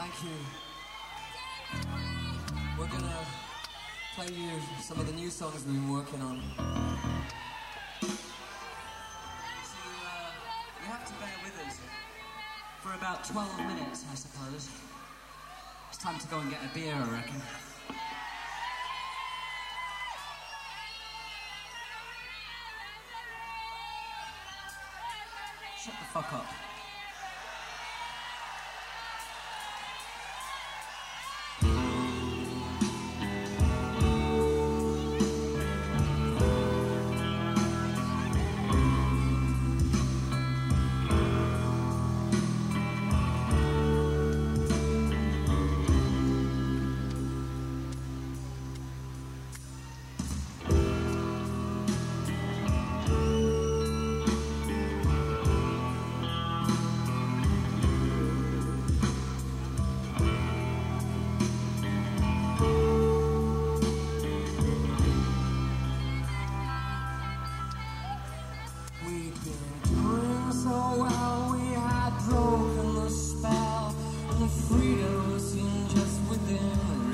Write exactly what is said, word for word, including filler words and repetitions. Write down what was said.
Thank you. We're gonna play you some of the new songs we've been working on. So, uh, you have to bear with us for about twelve minutes, I suppose. It's time to go and get a beer, I reckon. Shut the fuck up. Freedom seemed just within.